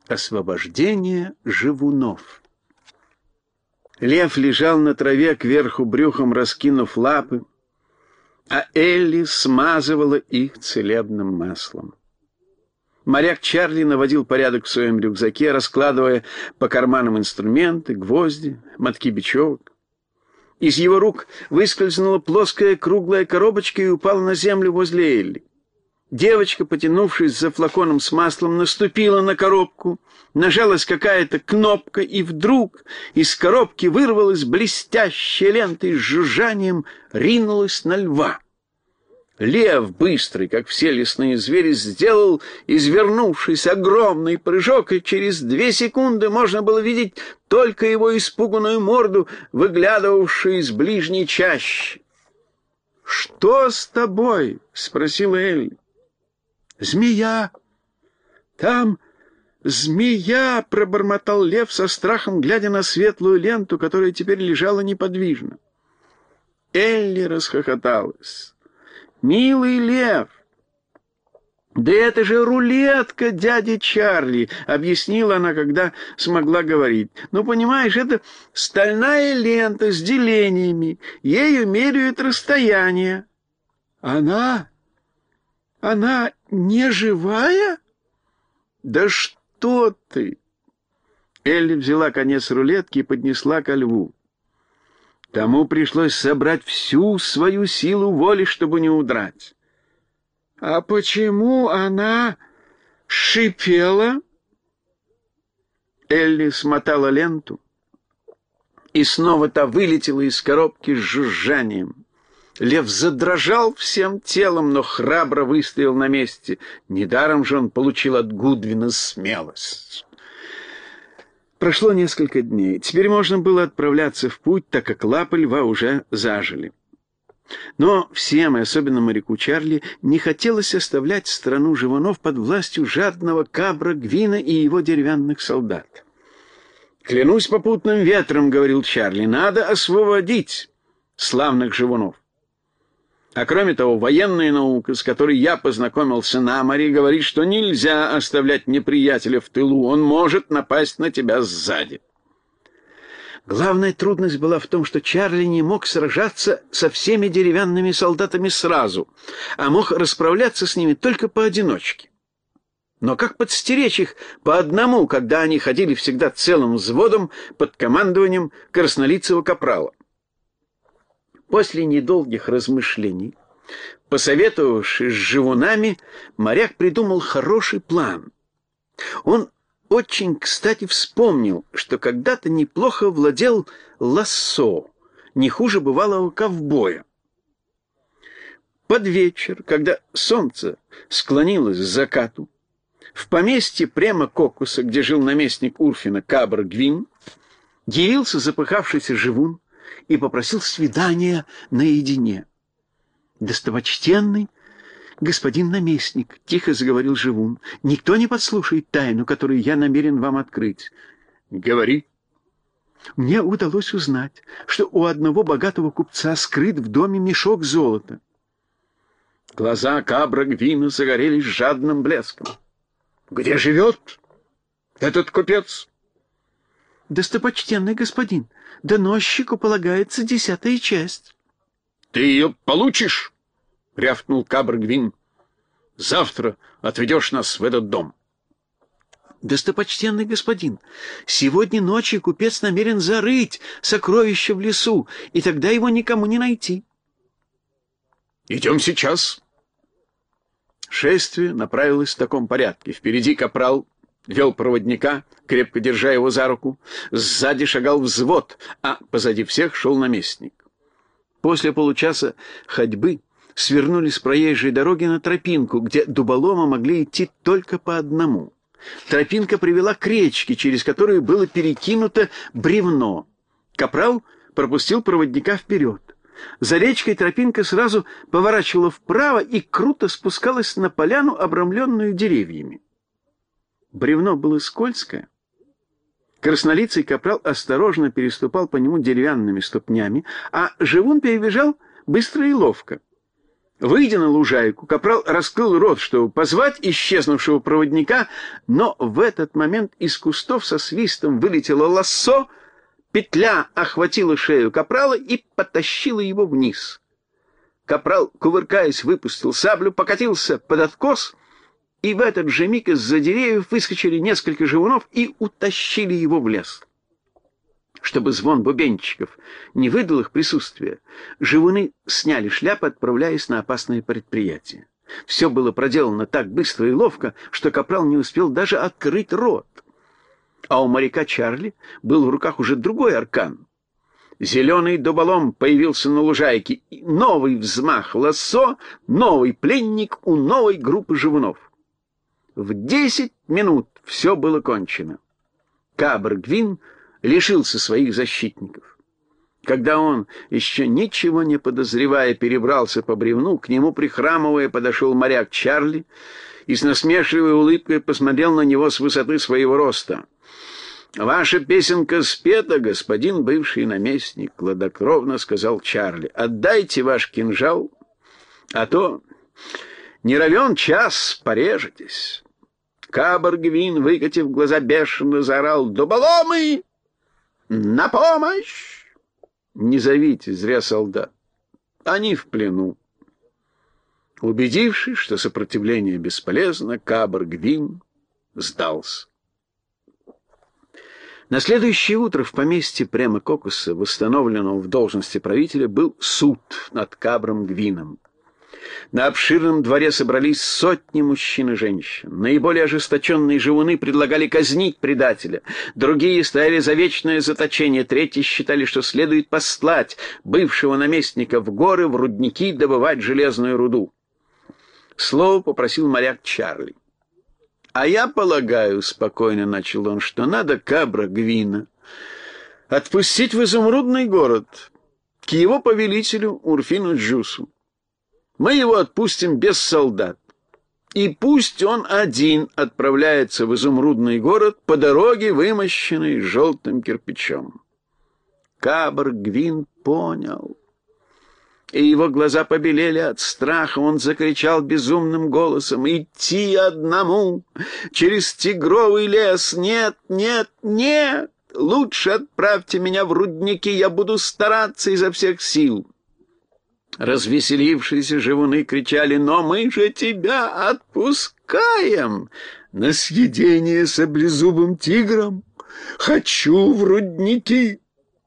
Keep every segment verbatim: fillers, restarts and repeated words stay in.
Освобождение живунов. Лев лежал на траве, кверху брюхом раскинув лапы, а Элли смазывала их целебным маслом. Моряк Чарли наводил порядок в своем рюкзаке, раскладывая по карманам инструменты, гвозди, мотки бечевок. Из его рук выскользнула плоская круглая коробочка и упала на землю возле Элли. Девочка, потянувшись за флаконом с маслом, наступила на коробку, нажалась какая-то кнопка, и вдруг из коробки вырвалась блестящая лента и с жужжанием ринулась на льва. Лев, быстрый, как все лесные звери, сделал, извернувшись, огромный прыжок, и через две секунды можно было видеть только его испуганную морду, выглядывавшую из ближней чащи. «Что с тобой?» — спросила Элли. «Змея! Там змея!» — пробормотал лев со страхом, глядя на светлую ленту, которая теперь лежала неподвижно. Элли расхохоталась. «Милый лев! Да это же рулетка дяди Чарли!» — объяснила она, когда смогла говорить. «Ну, понимаешь, это стальная лента с делениями. Ею меряют расстояние». «Она... она не живая?» «Да что ты!» Элли взяла конец рулетки и поднесла ко льву. Тому пришлось собрать всю свою силу воли, чтобы не удрать. «А почему она шипела?» Элли смотала ленту, и снова та вылетела из коробки с жужжанием. Лев задрожал всем телом, но храбро выстоял на месте. Недаром же он получил от Гудвина смелость. Прошло несколько дней. Теперь можно было отправляться в путь, так как лапы льва уже зажили. Но всем, и особенно моряку Чарли, не хотелось оставлять страну живунов под властью жадного Кабра Гвина и его деревянных солдат. «Клянусь попутным ветром, — говорил Чарли, — надо освободить славных живунов. А кроме того, военная наука, с которой я познакомился на море, говорит, что нельзя оставлять неприятеля в тылу, он может напасть на тебя сзади». Главная трудность была в том, что Чарли не мог сражаться со всеми деревянными солдатами сразу, а мог расправляться с ними только поодиночке. Но как подстеречь их по одному, когда они ходили всегда целым взводом под командованием краснолицего капрала? После недолгих размышлений, посоветовавшись с живунами, моряк придумал хороший план. Он очень кстати вспомнил, что когда-то неплохо владел лассо, не хуже бывалого ковбоя. Под вечер, когда солнце склонилось к закату, в поместье прямо Кокуса, где жил наместник Урфина Кабр Гвин, явился запыхавшийся живун и попросил свидания наедине. «Достопочтенный господин наместник, — тихо заговорил живун, — никто не подслушает тайну, которую я намерен вам открыть». «Говори». «Мне удалось узнать, что у одного богатого купца скрыт в доме мешок золота». Глаза Кабра Гвина загорелись жадным блеском. «Где живет этот купец?» «Достопочтенный господин, доносчику полагается десятая часть». «Ты ее получишь?» — рявкнул Кабр Гвин. «Завтра отведешь нас в этот дом». «Достопочтенный господин, сегодня ночью купец намерен зарыть сокровища в лесу, и тогда его никому не найти». «Идем сейчас». Шествие направилось в таком порядке. Впереди капрал вел проводника, крепко держа его за руку. Сзади шагал взвод, а позади всех шел наместник. После получаса ходьбы свернули с проезжей дороги на тропинку, где дуболомы могли идти только по одному. Тропинка привела к речке, через которую было перекинуто бревно. Капрал пропустил проводника вперед. За речкой тропинка сразу поворачивала вправо и круто спускалась на поляну, обрамленную деревьями. Бревно было скользкое. Краснолицый капрал осторожно переступал по нему деревянными ступнями, а живун перебежал быстро и ловко. Выйдя на лужайку, капрал раскрыл рот, чтобы позвать исчезнувшего проводника, но в этот момент из кустов со свистом вылетело лассо, петля охватила шею капрала и потащила его вниз. Капрал, кувыркаясь, выпустил саблю, покатился под откос, и в этот же миг из-за деревьев выскочили несколько живунов и утащили его в лес. Чтобы звон бубенчиков не выдал их присутствия, живуны сняли шляпы, отправляясь на опасное предприятие. Все было проделано так быстро и ловко, что капрал не успел даже открыть рот. А у моряка Чарли был в руках уже другой аркан. Зеленый дуболом появился на лужайке. Новый взмах лассо, новый пленник у новой группы живунов. В десять минут все было кончено. Кабр-Гвин лишился своих защитников. Когда он, еще ничего не подозревая, перебрался по бревну, к нему, прихрамывая, подошел моряк Чарли и с насмешливой улыбкой посмотрел на него с высоты своего роста. «Ваша песенка спета, господин бывший наместник», — хладнокровно сказал Чарли. «Отдайте ваш кинжал, а то не равен час порежетесь». Кабр-Гвин, выкатив глаза, бешено заорал: «Дуболомы! На помощь!» «Не зовите зря солдат, они в плену». Убедившись, что сопротивление бесполезно, Кабр-Гвин сдался. На следующее утро в поместье Према Кокуса, восстановленного в должности правителя, был суд над Кабром-Гвином. На обширном дворе собрались сотни мужчин и женщин. Наиболее ожесточенные живуны предлагали казнить предателя. Другие стояли за вечное заточение. Третьи считали, что следует послать бывшего наместника в горы, в рудники добывать железную руду. Слово попросил моряк Чарли. «А я полагаю, — спокойно начал он, — что надо Кабра-Гвина отпустить в изумрудный город к его повелителю Урфину Джусу. Мы его отпустим без солдат, и пусть он один отправляется в изумрудный город по дороге, вымощенной желтым кирпичом». Кабр-Гвин понял, и его глаза побелели от страха. Он закричал безумным голосом: «Идти одному через тигровый лес? Нет, нет, нет! Лучше отправьте меня в рудники, я буду стараться изо всех сил». Развеселившиеся живуны кричали: «Но мы же тебя отпускаем на съедение саблезубым тигром! Хочу в рудники!»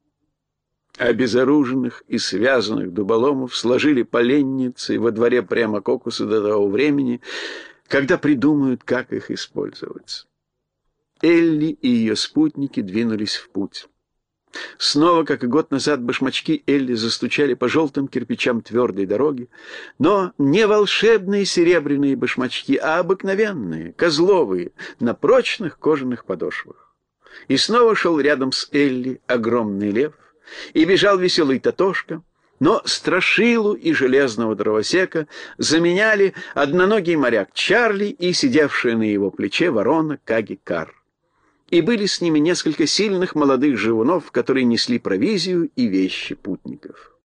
Обезоруженных и связанных дуболомов сложили поленницы во дворе Према Кокуса до того времени, когда придумают, как их использовать. Элли и ее спутники двинулись в путь. Снова, как и год назад, башмачки Элли застучали по желтым кирпичам твердой дороги, но не волшебные серебряные башмачки, а обыкновенные, козловые, на прочных кожаных подошвах. И снова шел рядом с Элли огромный лев, и бежал веселый Татошка, но Страшилу и железного дровосека заменяли одноногий моряк Чарли и сидевшая на его плече ворона Каги-Кар. И были с ними несколько сильных молодых живунов, которые несли провизию и вещи путников.